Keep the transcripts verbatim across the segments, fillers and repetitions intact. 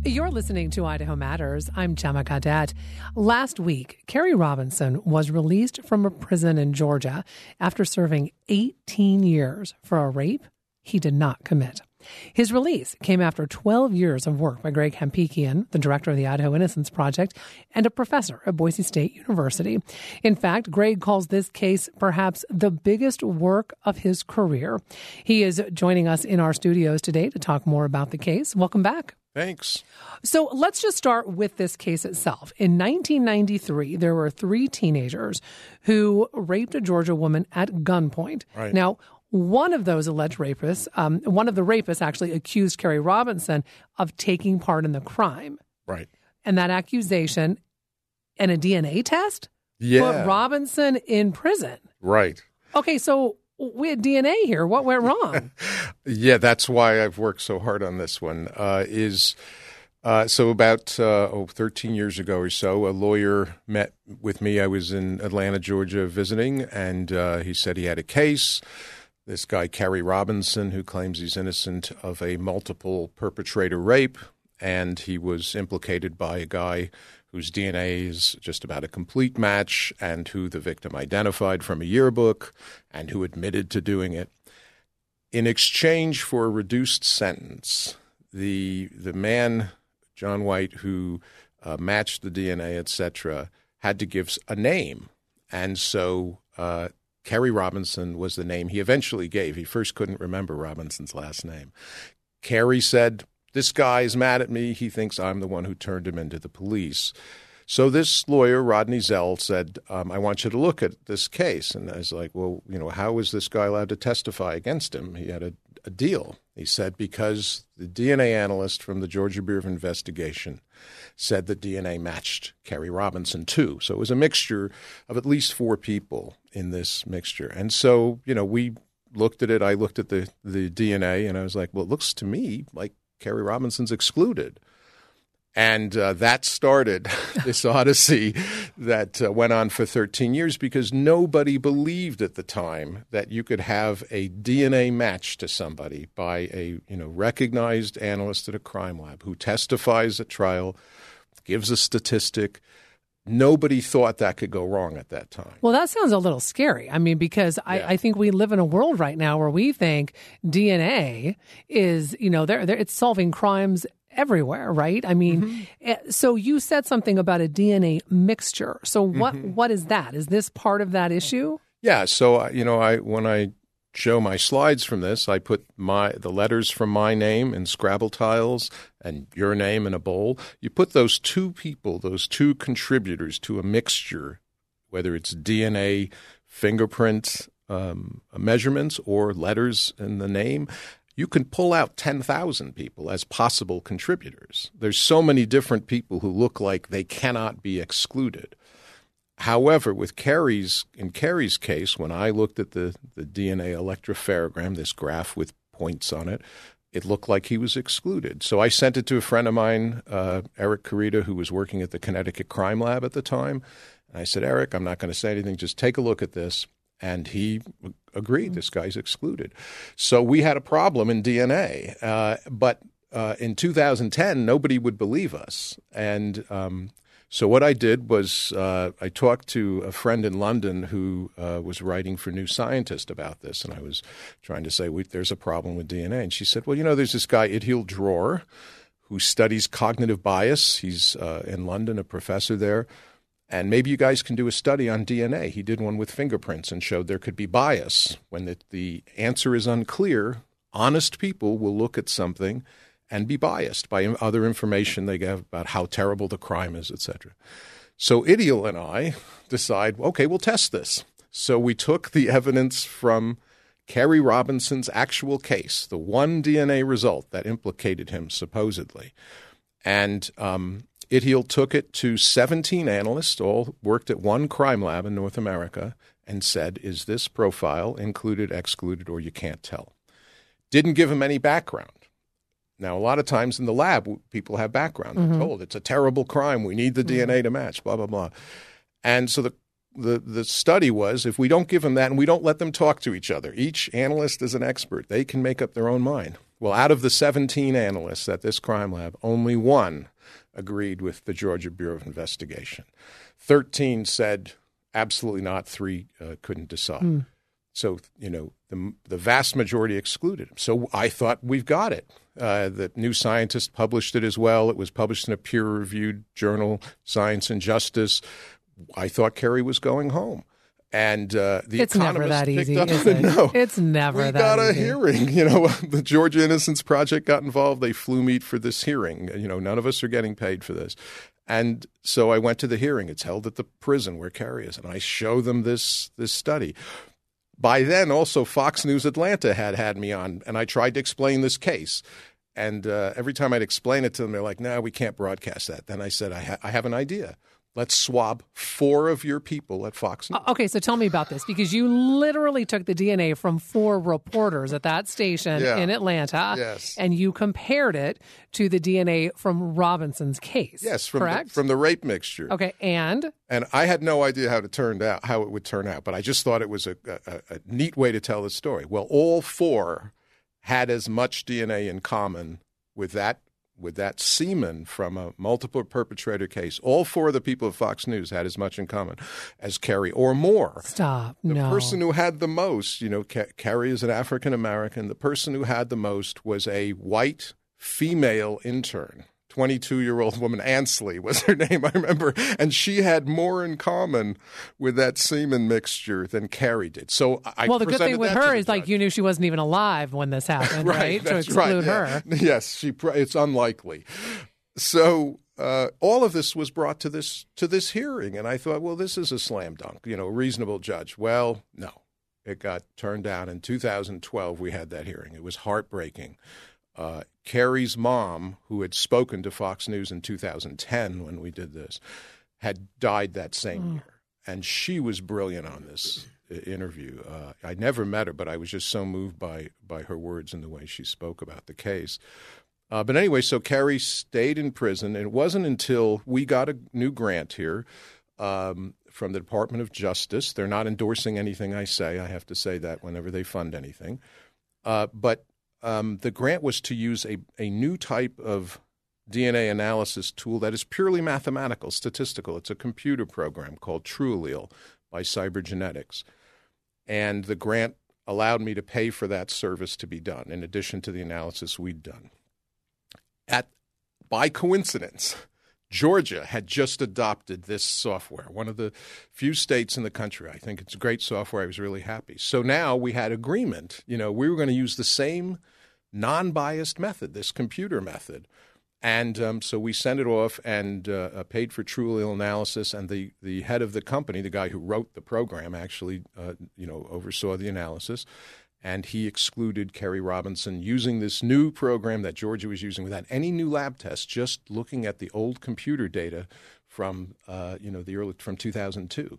You're listening to Idaho Matters. I'm Gemma Cadet. Last week, Kerry Robinson was released from a prison in Georgia after serving eighteen years for a rape he did not commit. His release came after twelve years of work by Greg Hampikian, the director of the Idaho Innocence Project, and a professor at Boise State University. In fact, Greg calls this case perhaps the biggest work of his career. He is joining us in our studios today to talk more about the case. Welcome back. Thanks. So let's just start with this case itself. In nineteen ninety-three, there were three teenagers who raped a Georgia woman at gunpoint. Right. Now, one of those alleged rapists, um, one of the rapists actually accused Kerry Robinson of taking part in the crime. Right. And that accusation and a D N A test Yeah. put Robinson in prison. Right. Okay, so we had D N A here. What went wrong? Yeah, that's why I've worked so hard on this one. Uh, is uh, so about uh, oh, thirteen years ago or so, a lawyer met with me. I was in Atlanta, Georgia, visiting, and uh, he said he had a case. This guy, Kerry Robinson, who claims he's innocent of a multiple perpetrator rape, and he was implicated by a guy whose D N A is just about a complete match and who the victim identified from a yearbook and who admitted to doing it. In exchange for a reduced sentence, the the man, John White, who uh, matched the D N A, et cetera, had to give a name. And so uh, Kerry Robinson was the name he eventually gave. He first couldn't remember Robinson's last name. Kerry said, "This guy is mad at me. He thinks I'm the one who turned him into the police." So this lawyer, Rodney Zell, said, um, I want you to look at this case. And I was like, well, you know, how was this guy allowed to testify against him? He had a, a deal. He said, because the D N A analyst from the Georgia Bureau of Investigation said the D N A matched Kerry Robinson too. So it was a mixture of at least four people in this mixture. And so, you know, we looked at it. I looked at the, the D N A and I was like, well, it looks to me like Kerry Robinson's excluded. And uh, that started this odyssey that uh, went on for thirteen years because nobody believed at the time that you could have a D N A match to somebody by a you know recognized analyst at a crime lab who testifies at trial, gives a statistic. Nobody thought that could go wrong at that time. Well, that sounds a little scary. I mean, because I, Yeah. I think we live in a world right now where we think D N A is, you know, they're, they're, it's solving crimes everywhere, right? I mean, mm-hmm. so you said something about a D N A mixture. So what mm-hmm. what is that? Is this part of that issue? Yeah. So, you know, I when I show my slides from this, I put my the letters from my name in Scrabble tiles and your name in a bowl. You put those two people, those two contributors to a mixture, whether it's D N A, fingerprint um, measurements, or letters in the name, you can pull out ten thousand people as possible contributors. There's so many different people who look like they cannot be excluded. However, with Kerry's, in Kerry's case, when I looked at the, the D N A electropherogram, this graph with points on it, it looked like he was excluded. So I sent it to a friend of mine, uh, Eric Carita, who was working at the Connecticut Crime Lab at the time. And I said, Eric, I'm not going to say anything. Just take a look at this. And he agreed, mm-hmm. this guy's excluded. So we had a problem in D N A. Uh, but uh, in two thousand ten, nobody would believe us. And um, so what I did was uh, I talked to a friend in London who uh, was writing for New Scientist about this. And I was trying to say, we, there's a problem with D N A. And she said, well, you know, there's this guy, Idhil Dror, who studies cognitive bias. He's uh, in London, a professor there. And maybe you guys can do a study on D N A. He did one with fingerprints and showed there could be bias. When the, the answer is unclear, honest people will look at something and be biased by other information they get about how terrible the crime is, et cetera. So Idhil and I decide, okay, we'll test this. So we took the evidence from Kerry Robinson's actual case, the one D N A result that implicated him supposedly, and um, Idhil took it to seventeen analysts, all worked at one crime lab in North America, and said, is this profile included, excluded, or you can't tell? Didn't give him any background. Now, a lot of times in the lab, people have background. They're mm-hmm. told it's a terrible crime. We need the mm-hmm. D N A to match, blah, blah, blah. And so the, the, the study was, if we don't give them that and we don't let them talk to each other, each analyst is an expert. They can make up their own mind. Well, out of the seventeen analysts at this crime lab, only one agreed with the Georgia Bureau of Investigation. thirteen said absolutely not. Three uh, couldn't decide. Mm. So, you know, the, the vast majority excluded him. So I thought, we've got it. Uh, the New Scientist published it as well. It was published in a peer-reviewed journal, Science and Justice. I thought Kerry was going home. And uh, the it's Economist never that picked easy, up, is it? No, it's never we that got a easy. hearing. You know, the Georgia Innocence Project got involved. They flew me for this hearing. You know, none of us are getting paid for this. And so I went to the hearing. It's held at the prison where Kerry is, and I show them this this study. By then, also, Fox News Atlanta had had me on, and I tried to explain this case. And uh, every time I'd explain it to them, they're like, no, we can't broadcast that. Then I said, I, ha- I have an idea. Let's swab four of your people at Fox News. Okay, so tell me about this, because you literally took the D N A from four reporters at that station yeah. in Atlanta, yes. and you compared it to the D N A from Robinson's case. Yes, from correct? The, from the rape mixture. Okay, and? And I had no idea how to turn out how it would turn out, but I just thought it was a, a, a neat way to tell the story. Well, all four had as much D N A in common with that with that semen from a multiple perpetrator case. All four of the people at Fox News had as much in common as Kerry, or more. Stop. The no. person who had the most, you know, Kerry is an African-American. The person who had the most was a white female intern. twenty-two-year-old woman, Ansley was her name, I remember. And she had more in common with that semen mixture than Kerry did. So I Well, the good thing with her is, judge. like, you knew she wasn't even alive when this happened, right? right? To That's exclude right, yeah. her. Yes, she. It's unlikely. So uh, all of this was brought to this to this hearing, and I thought, well, this is a slam dunk, you know, reasonable judge. Well, no. It got turned down. In two thousand twelve, we had that hearing. It was heartbreaking. Uh, Kerry's mom, who had spoken to Fox News in two thousand ten when we did this, had died that same mm. year. And she was brilliant on this interview. Uh, I never met her, but I was just so moved by, by her words and the way she spoke about the case. Uh, but anyway, so Kerry stayed in prison, and it wasn't until we got a new grant here um, from the Department of Justice. They're not endorsing anything I say. I have to say that whenever they fund anything. Uh, but Um, the grant was to use a, a new type of D N A analysis tool that is purely mathematical, statistical. It's a computer program called TrueAllele by Cybergenetics. And the grant allowed me to pay for that service to be done, in addition to the analysis we'd done. At, by coincidence, Georgia had just adopted this software, one of the few states in the country. I think it's great software. I was really happy. So now we had agreement. You know, we were going to use the same non-biased method, this computer method. And um, so we sent it off and uh, paid for TrueAllele analysis. And the, the head of the company, the guy who wrote the program, actually, uh, you know, oversaw the analysis. And he excluded Kerry Robinson using this new program that Georgia was using without any new lab tests, just looking at the old computer data from, uh, you know, the early from two thousand two.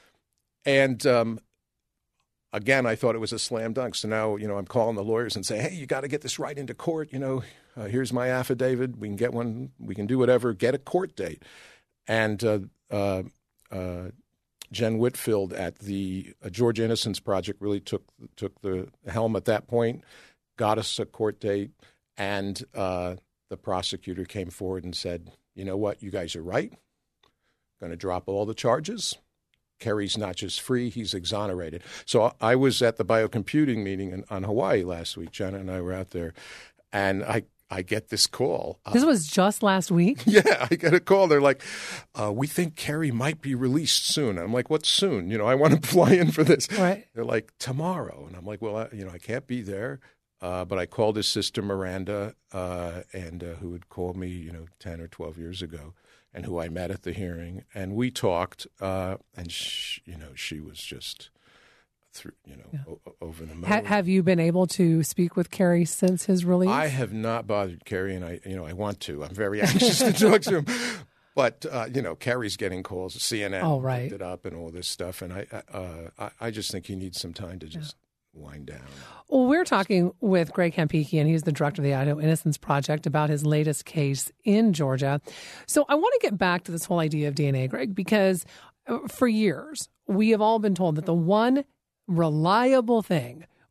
And um, again, I thought it was a slam dunk. So now, you know, I'm calling the lawyers and saying, hey, you got to get this right into court. You know, uh, here's my affidavit. We can get one. We can do whatever. Get a court date. And uh, uh, uh, Jen Whitfield at the uh, Georgia Innocence Project really took took the helm at that point, got us a court date, and uh, the prosecutor came forward and said, you know what, you guys are right. Going to drop all the charges. Kerry's not just free, he's exonerated. So I was at the biocomputing meeting in, on Hawaii last week. Jenna and I were out there, and I I get this call. This uh, was just last week? Yeah, I get a call. They're like, uh, we think Kerry might be released soon. And I'm like, what's soon? You know, I want to fly in for this. Right. They're like, tomorrow. And I'm like, well, I, you know, I can't be there. Uh, but I called his sister Miranda, uh, and uh, who had called me, you know, ten or twelve years ago, and who I met at the hearing. And we talked, uh, and, she, you know, she was just... Through, you know, yeah. o- over the moon. Ha- have you been able to speak with Kerry since his release? I have not bothered Kerry, and I, you know, I want to. I'm very anxious to talk to him. But uh, you know, Kerry's getting calls. C N N oh, right. picked it up and all this stuff, and I, uh, I, I just think he needs some time to just yeah. wind down. Well, we're talking with Greg Kampeky, and he's the director of the Idaho Innocence Project, about his latest case in Georgia. So I want to get back to this whole idea of D N A, Greg, because for years we have all been told that the one reliable thing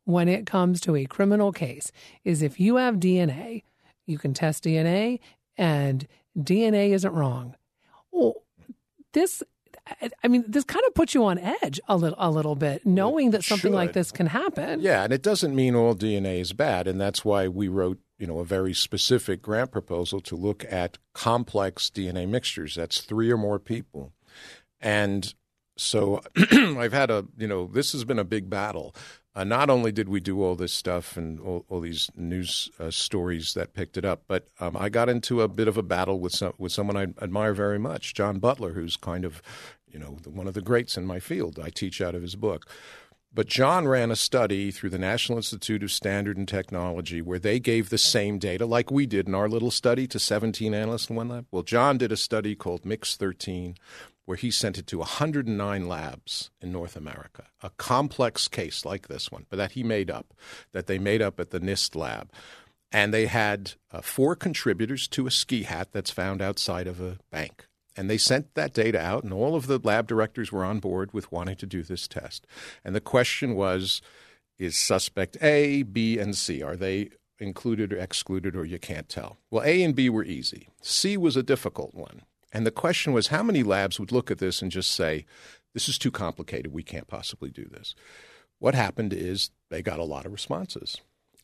when it comes to a criminal case is if you have D N A, you can test D N A, and D N A isn't wrong. Well, this, I mean, this kind of puts you on edge a little, a little bit, knowing that something should. like this can happen. Yeah, and it doesn't mean all D N A is bad, and that's why we wrote, you know, a very specific grant proposal to look at complex D N A mixtures. That's three or more people, and so I've had a, you know, this has been a big battle. Uh, not only did we do all this stuff and all, all these news uh, stories that picked it up, but um, I got into a bit of a battle with some, with someone I admire very much, John Butler, who's kind of, you know, one of the greats in my field. I teach out of his book. But John ran a study through the National Institute of Standard and Technology where they gave the same data like we did in our little study to seventeen analysts in one lab. Well, John did a study called Mix thirteen where he sent it to one hundred nine labs in North America, a complex case like this one, but that he made up, that they made up at the NIST lab. And they had uh, four contributors to a ski hat that's found outside of a bank. And they sent that data out, and all of the lab directors were on board with wanting to do this test. And the question was, is suspect A, B, and C, are they included or excluded, or you can't tell? Well, A and B were easy. C was a difficult one. And the question was, how many labs would look at this and just say, this is too complicated, we can't possibly do this? What happened is they got a lot of responses.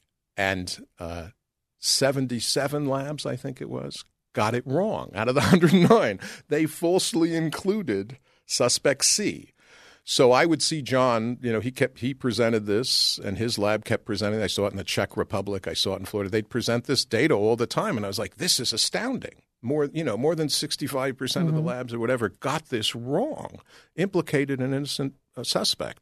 And uh, seventy-seven labs, I think it was, got it wrong. Out of the one hundred nine, they falsely included suspect C. So I would see John, you know, he kept he presented this, and his lab kept presenting. I saw it in the Czech Republic. I saw it in Florida. They'd present this data all the time, and I was like, this is astounding. More, you know, more than sixty-five percent mm-hmm. of the labs or whatever got this wrong, implicated an innocent uh, suspect.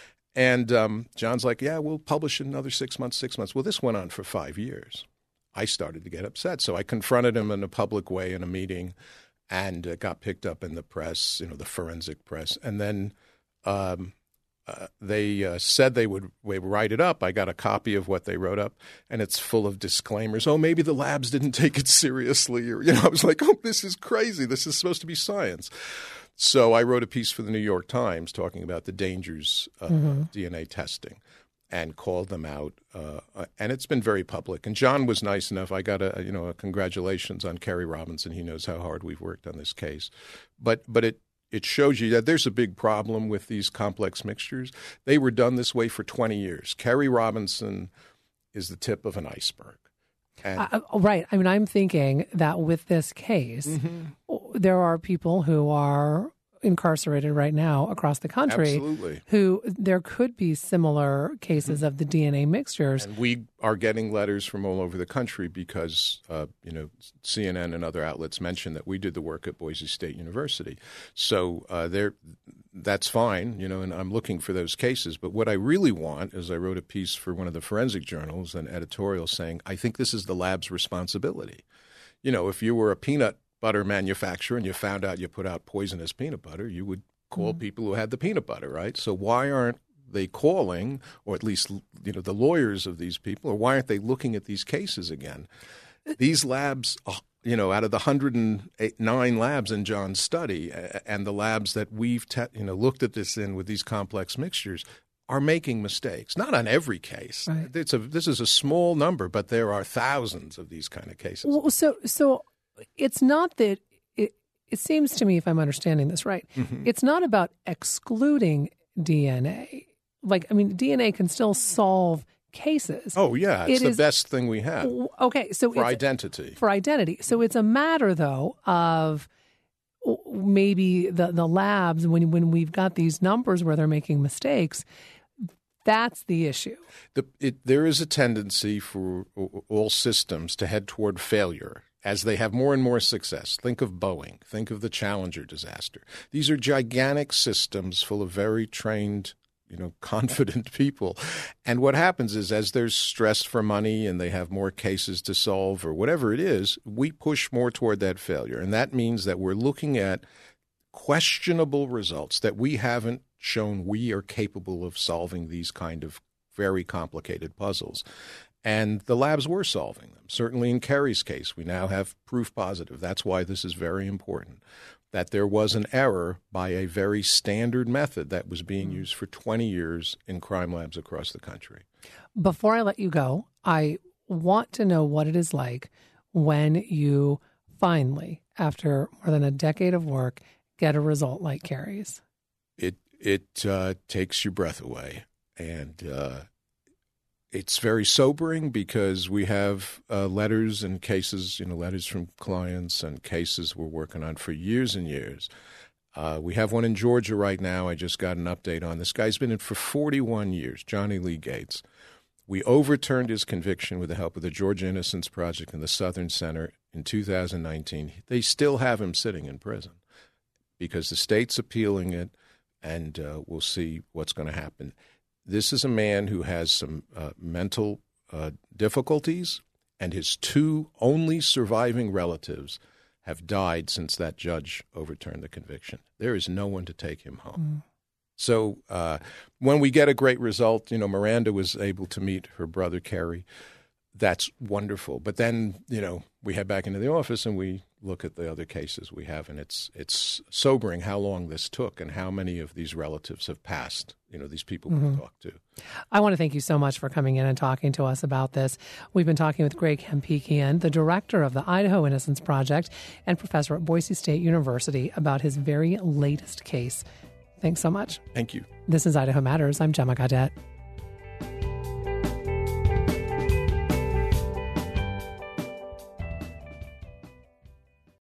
And um, John's like, yeah, we'll publish in another six months, six months. Well, this went on for five years. I started to get upset. So I confronted him in a public way in a meeting, and it got picked up in the press, you know, the forensic press. And then um, uh, they uh, said they would, would write it up. I got a copy of what they wrote up, and it's full of disclaimers. Oh, maybe the labs didn't take it seriously. Or, you know, I was like, oh, this is crazy. This is supposed to be science. So I wrote a piece for the New York Times talking about the dangers of mm-hmm. D N A testing, and called them out, uh, and it's been very public. And John was nice enough. I got a, you know, a congratulations on Kerry Robinson. He knows how hard we've worked on this case. But but it it shows you that there's a big problem with these complex mixtures. They were done this way for twenty years. Kerry Robinson is the tip of an iceberg. And, uh, right. I mean, I'm thinking that with this case, mm-hmm. there are people who are incarcerated right now across the country. Absolutely. Who there could be similar cases mm-hmm. of the D N A mixtures. And we are getting letters from all over the country because, uh, you know, C N N and other outlets mentioned that we did the work at Boise State University. So uh, there, that's fine, you know, and I'm looking for those cases. But what I really want is I wrote a piece for one of the forensic journals, an editorial saying, I think this is the lab's responsibility. You know, if you were a peanut butter manufacturer and you found out you put out poisonous peanut butter, you would call mm. people who had the peanut butter, right? So why aren't they calling, or at least, you know, the lawyers of these people, or why aren't they looking at these cases again? These labs, you know, out of the one hundred nine labs in John's study and the labs that we've, te- you know, looked at this in with these complex mixtures, are making mistakes. Not on every case. Right. It's a, this is a small number, but there are thousands of these kind of cases. Well, so, so it's not that it, it seems to me, if I'm understanding this right, mm-hmm. it's not about excluding D N A. Like, I mean, D N A can still solve cases. Oh, yeah. It's it the is, best thing we have. Okay. So for identity. For identity. So it's a matter, though, of maybe the, the labs, when when we've got these numbers where they're making mistakes, that's the issue. The, it, there is a tendency for all systems to head toward failure as they have more and more success. Think of Boeing. Think of the Challenger disaster. These are gigantic systems full of very trained, you know, confident people. And what happens is, as there's stress for money and they have more cases to solve or whatever it is, we push more toward that failure. And that means that we're looking at questionable results, that we haven't shown we are capable of solving these kind of very complicated puzzles. And the labs were solving them. Certainly in Kerry's case, we now have proof positive. That's why this is very important, that there was an error by a very standard method that was being mm. used for twenty years in crime labs across the country. Before I let you go, I want to know what it is like when you finally, after more than a decade of work, get a result like Kerry's. It it uh, takes your breath away, and uh, it's very sobering because we have uh, letters and cases, you know, letters from clients and cases we're working on for years and years. Uh, we have one in Georgia right now. I just got an update on this. Guy's been in for forty-one years, Johnny Lee Gates. We overturned his conviction with the help of the Georgia Innocence Project and the Southern Center in two thousand nineteen. They still have him sitting in prison because the state's appealing it, and uh, we'll see what's going to happen. This is a man who has some uh, mental uh, difficulties, and his two only surviving relatives have died since that judge overturned the conviction. There is no one to take him home. Mm. So uh, when we get a great result, you know, Miranda was able to meet her brother, Kerry. That's wonderful. But then, you know, we head back into the office and we look at the other cases we have, and it's it's sobering how long this took and how many of these relatives have passed, you know, these people mm-hmm. we've talked to. I want to thank you so much for coming in and talking to us about this. We've been talking with Greg Hampikian, the director of the Idaho Innocence Project and professor at Boise State University, about his very latest case. Thanks so much. Thank you. This is Idaho Matters. I'm Gemma Gaudette.